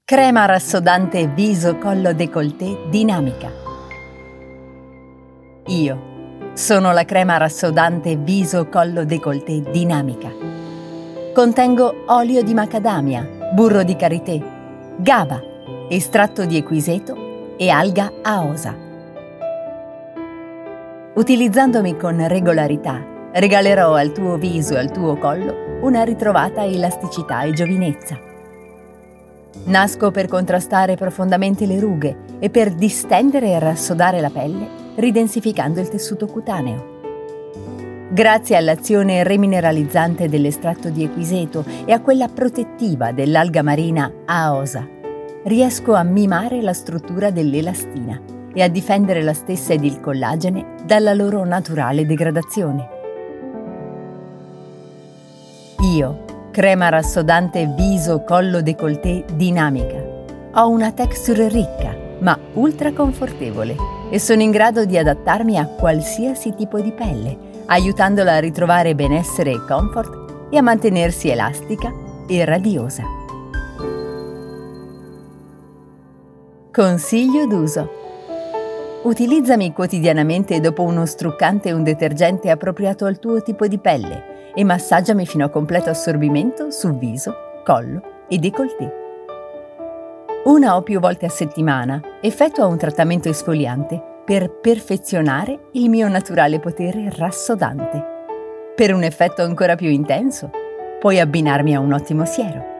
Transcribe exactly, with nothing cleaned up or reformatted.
Crema rassodante viso collo décolleté dinamica. Io sono la crema rassodante viso collo décolleté dinamica. Contengo olio di macadamia, burro di karité, gaba, estratto di equiseto e alga aosa. Utilizzandomi con regolarità, regalerò al tuo viso e al tuo collo una ritrovata elasticità e giovinezza. Nasco per contrastare profondamente le rughe e per distendere e rassodare la pelle, ridensificando il tessuto cutaneo. Grazie all'azione remineralizzante dell'estratto di equiseto e a quella protettiva dell'alga marina aosa, riesco a mimare la struttura dell'elastina e a difendere la stessa ed il collagene dalla loro naturale degradazione. Io, crema rassodante viso collo décolleté dinamica, ho una texture ricca ma ultra confortevole e sono in grado di adattarmi a qualsiasi tipo di pelle, aiutandola a ritrovare benessere e comfort e a mantenersi elastica e radiosa. Consiglio d'uso: utilizzami quotidianamente dopo uno struccante e un detergente appropriato al tuo tipo di pelle e massaggiami fino a completo assorbimento su viso, collo e décolleté. Una o più volte a settimana effettua un trattamento esfoliante per perfezionare il mio naturale potere rassodante. Per un effetto ancora più intenso, puoi abbinarmi a un ottimo siero.